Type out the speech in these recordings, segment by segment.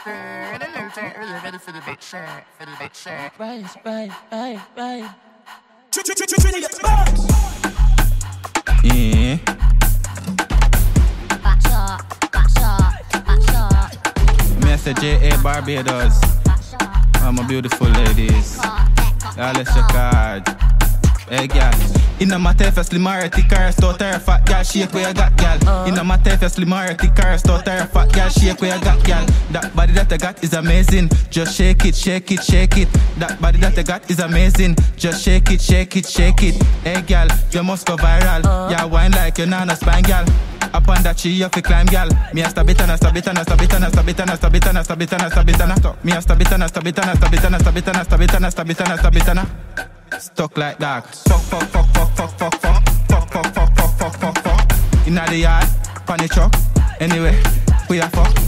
Ready for the big shot, for the big shot. Right. Yeah. Back shot. Message J.A. Barbados. All my beautiful ladies. Y'all let's check out. Hey, girl. Inna my tail for slim or thick or stout or fat, girl, shake where you got, girl. Inna my tail for slim or thick or stout or fat, girl, shake where you got, girl. That body that I got is amazing. Just shake it. That body that I got is amazing. Just shake it. Hey, girl, you must go viral. Yeah, wine like you're not a spine, girl. Up on that tree, you fi climb, girl. Me a stab it and a stab it and a stab it and a stab it and a stab it and a stab it and a stab it and a stop. Me a stab it and a stab it and a stab it and a stab it and a stab it and a stab it and a stab it and a stuck like dog. Fuck. Inna the yard, pon the truck. Anyway, we a fuck.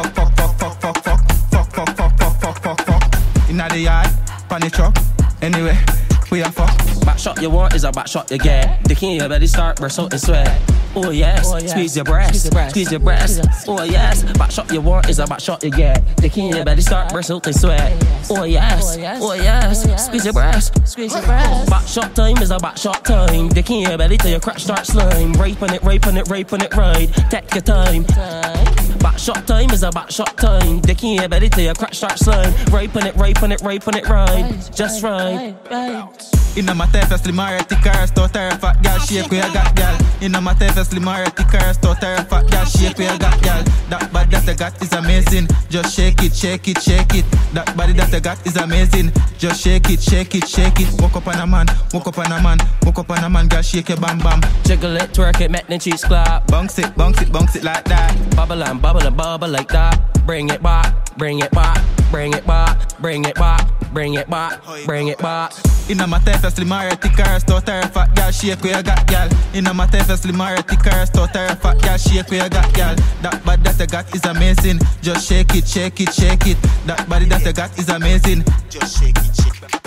Inna the yard, pon the truck. Anyway, we a fuck. Back shot you want is a back shot you get. The king your belly start burst out and sweat. Oh yes, squeeze your breast. Oh yes, back shot you want is a back shot you get. The king your belly start burst out and sweat. Oh yes, squeeze your breast. Back shot time is a back shot time. The king your belly till your crack start slime. Rape on it, ride. Take your time. Back shot time is a back shot time. The king your belly till your crack start slime. Rape on it, ride. Just right. Inna my tail for slim or thick or stout or fat, girl, shake where you got, girl. Inna my tail for slim or thick or stout or fat, girl, shake where you got, girl. That body that I got is amazing. Just shake it. That body that I got is amazing. Just shake it. Walk up on a man, girl, shake your bam bam. Jiggle it, twerk it, make them cheeks clap. Bounce it like that. Bubble like that. Bring it back. Inna my tail for slim or thick or stout or fat, girl, shake where you got, girl. Inna my tail for slim or thick or stout or fat, girl, shake where you got, girl. That body that I got is amazing. Just shake it. That body that I got is amazing. Just shake it.